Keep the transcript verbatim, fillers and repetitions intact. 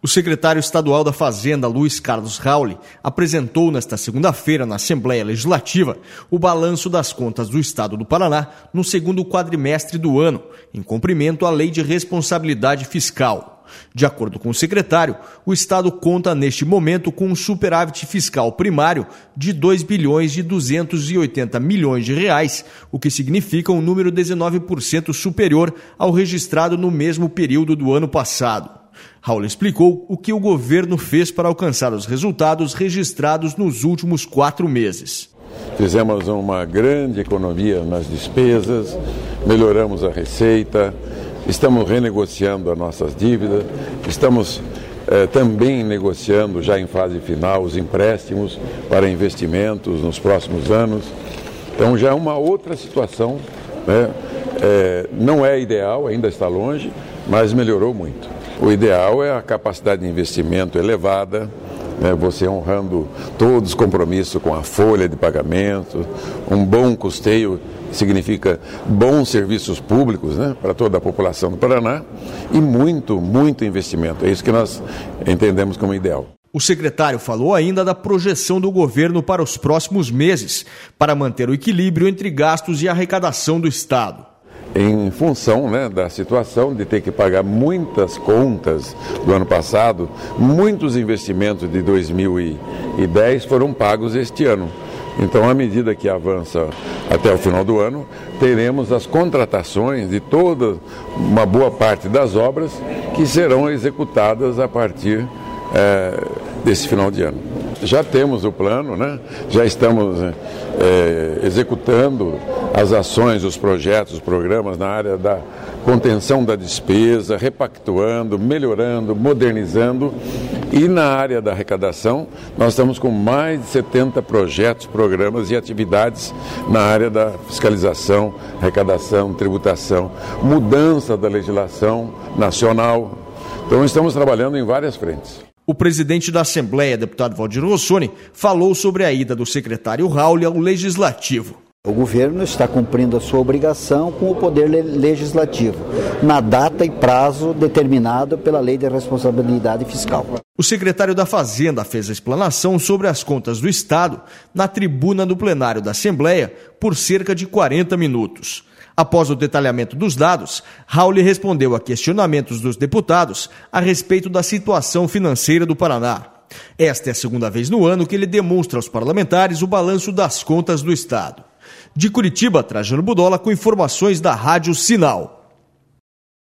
O secretário estadual da Fazenda, Luiz Carlos Rauli, apresentou nesta segunda-feira na Assembleia Legislativa o balanço das contas do Estado do Paraná no segundo quadrimestre do ano, em cumprimento à Lei de Responsabilidade Fiscal. De acordo com o secretário, o Estado conta neste momento com um superávit fiscal primário de dois bilhões e duzentos e oitenta milhões de reais, o que significa um número dezenove por cento superior ao registrado no mesmo período do ano passado. Raul explicou o que o governo fez para alcançar os resultados registrados nos últimos quatro meses. Fizemos uma grande economia nas despesas, melhoramos a receita, estamos renegociando as nossas dívidas, estamos eh, também negociando já em fase final os empréstimos para investimentos nos próximos anos. Então já é uma outra situação, né? É, não é ideal, ainda está longe, mas melhorou muito. O ideal é a capacidade de investimento elevada, né, você honrando todos os compromissos com a folha de pagamento, um bom custeio significa bons serviços públicos, né, para toda a população do Paraná e muito, muito investimento. É isso que nós entendemos como ideal. O secretário falou ainda da projeção do governo para os próximos meses, para manter o equilíbrio entre gastos e arrecadação do Estado. Em função, né, da situação de ter que pagar muitas contas do ano passado, muitos investimentos de dois mil e dez foram pagos este ano. Então, à medida que avança até o final do ano, teremos as contratações de toda uma boa parte das obras que serão executadas a partir é, desse final de ano. Já temos o plano, né? Já estamos é, executando as ações, os projetos, os programas na área da contenção da despesa, repactuando, melhorando, modernizando. E na área da arrecadação, nós estamos com mais de setenta projetos, programas e atividades na área da fiscalização, arrecadação, tributação, mudança da legislação nacional. Então estamos trabalhando em várias frentes. O presidente da Assembleia, deputado Valdir Rossoni, falou sobre a ida do secretário Rauli ao Legislativo. O governo está cumprindo a sua obrigação com o poder legislativo, na data e prazo determinado pela Lei de Responsabilidade Fiscal. O secretário da Fazenda fez a explanação sobre as contas do Estado na tribuna do plenário da Assembleia por cerca de quarenta minutos. Após o detalhamento dos dados, Rauli respondeu a questionamentos dos deputados a respeito da situação financeira do Paraná. Esta é a segunda vez no ano que ele demonstra aos parlamentares o balanço das contas do Estado. De Curitiba, Trajano Budola com informações da Rádio Sinal.